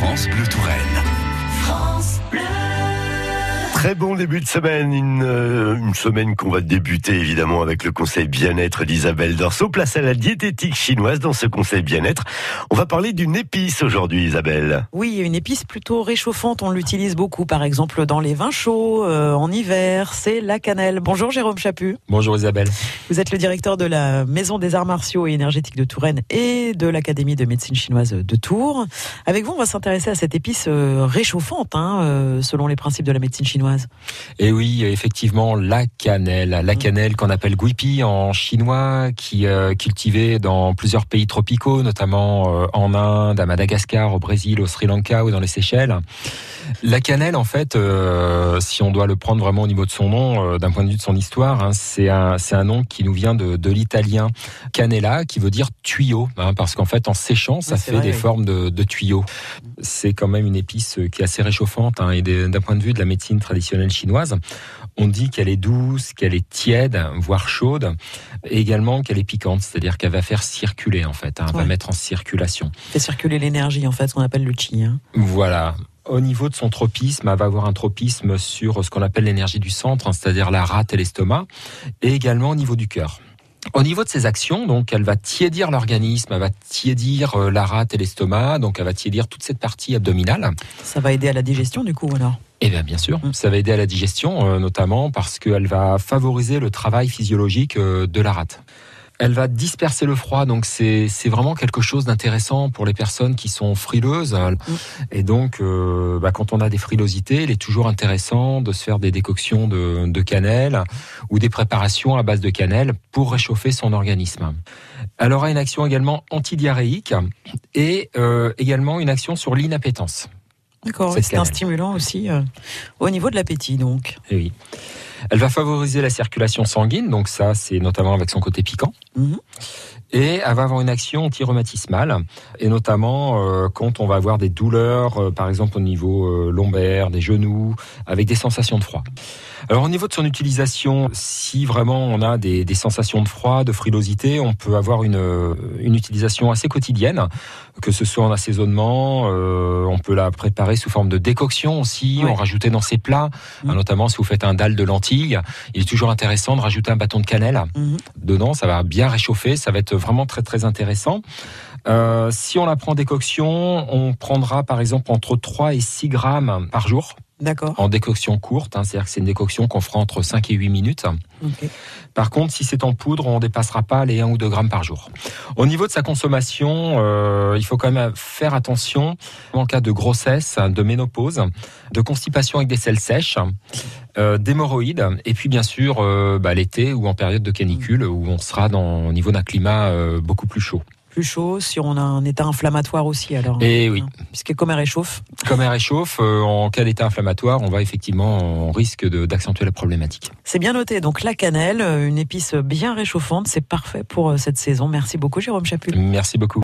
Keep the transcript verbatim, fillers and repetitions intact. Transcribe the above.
France Bleu Touraine. France Bleu. Très bon début de semaine, une, euh, une semaine qu'on va débuter évidemment avec le conseil bien-être d'Isabelle Dorso. Place à la diététique chinoise. Dans ce conseil bien-être, on va parler d'une épice aujourd'hui, Isabelle. Oui, une épice plutôt réchauffante, on l'utilise beaucoup par exemple dans les vins chauds, euh, en hiver, c'est la cannelle. Bonjour Jérôme Chaput. Bonjour Isabelle. Vous êtes le directeur de la Maison des Arts Martiaux et Énergétiques de Touraine et de l'Académie de Médecine Chinoise de Tours. Avec vous, on va s'intéresser à cette épice euh, réchauffante, hein, euh, selon les principes de la médecine chinoise. Et oui, effectivement, la cannelle, la cannelle qu'on appelle guipi en chinois, qui est euh, cultivée dans plusieurs pays tropicaux, notamment euh, en Inde, à Madagascar, au Brésil, au Sri Lanka ou dans les Seychelles. La cannelle, en fait, euh, si on doit le prendre vraiment au niveau de son nom, euh, d'un point de vue de son histoire, hein, c'est un c'est un nom qui nous vient de, de l'italien cannella, qui veut dire tuyau, hein, parce qu'en fait, en séchant, ça ouais, fait vrai, des oui. formes de, de tuyaux. C'est quand même une épice qui est assez réchauffante, hein, et des, d'un point de vue de la médecine traditionnelle chinoise, on dit qu'elle est douce, qu'elle est tiède, voire chaude, et également qu'elle est piquante, c'est-à-dire qu'elle va faire circuler, en fait, hein, ouais. va mettre en circulation. Fait circuler l'énergie, en fait, ce qu'on appelle le qi. Hein. Voilà. Au niveau de son tropisme, elle va avoir un tropisme sur ce qu'on appelle l'énergie du centre, hein, c'est-à-dire la rate et l'estomac, et également au niveau du cœur. Au niveau de ses actions, donc, elle va tiédir l'organisme, elle va tiédir euh, la rate et l'estomac, donc elle va tiédir toute cette partie abdominale. Ça va aider à la digestion, du coup, alors ? Eh bien, bien sûr, ça va aider à la digestion, euh, notamment parce qu'elle va favoriser le travail physiologique euh, de la rate. Elle va disperser le froid, donc c'est c'est vraiment quelque chose d'intéressant pour les personnes qui sont frileuses. Mmh. Et donc, euh, bah, quand on a des frilosités, il est toujours intéressant de se faire des décoctions de, de cannelle ou des préparations à base de cannelle pour réchauffer son organisme. Elle aura une action également antidiarrhéique et euh, également une action sur l'inappétence. D'accord, oui, c'est cannelle. Un stimulant aussi euh, au niveau de l'appétit, donc. Et oui. Elle va favoriser la circulation sanguine, donc ça, c'est notamment avec son côté piquant. Mmh. Et elle va avoir une action anti-rhumatismale, et notamment euh, quand on va avoir des douleurs, euh, par exemple au niveau euh, lombaire, des genoux, avec des sensations de froid. Alors au niveau de son utilisation, si vraiment on a des, des sensations de froid, de frilosité, on peut avoir une, une utilisation assez quotidienne, que ce soit en assaisonnement, euh, on peut la préparer sous forme de décoction aussi, ouais. en rajouter dans ses plats, mmh. hein, notamment si vous faites un dalle de lentilles, il est toujours intéressant de rajouter un bâton de cannelle mmh. dedans, ça va bien réchauffer, ça va être vraiment très très intéressant. Euh, si on la prend décoction, on prendra par exemple entre trois et six grammes par jour. D'accord. En décoction courte, hein, c'est-à-dire que c'est une décoction qu'on fera entre cinq et huit minutes. Okay. Par contre, si c'est en poudre, on ne dépassera pas les un ou deux grammes par jour. Au niveau de sa consommation, euh, il faut quand même faire attention en cas de grossesse, de ménopause, de constipation avec des selles sèches, euh, d'hémorroïdes, et puis bien sûr euh, bah, l'été ou en période de canicule où on sera dans, au niveau d'un climat euh, beaucoup plus chaud. Plus chaud, si on a un état inflammatoire aussi, alors. Et oui. Puisque comme elle réchauffe. Comme elle réchauffe, euh, en cas d'état inflammatoire, on va effectivement, on risque de, d'accentuer la problématique. C'est bien noté. Donc la cannelle, une épice bien réchauffante, c'est parfait pour cette saison. Merci beaucoup, Jérôme Chaput. Merci beaucoup.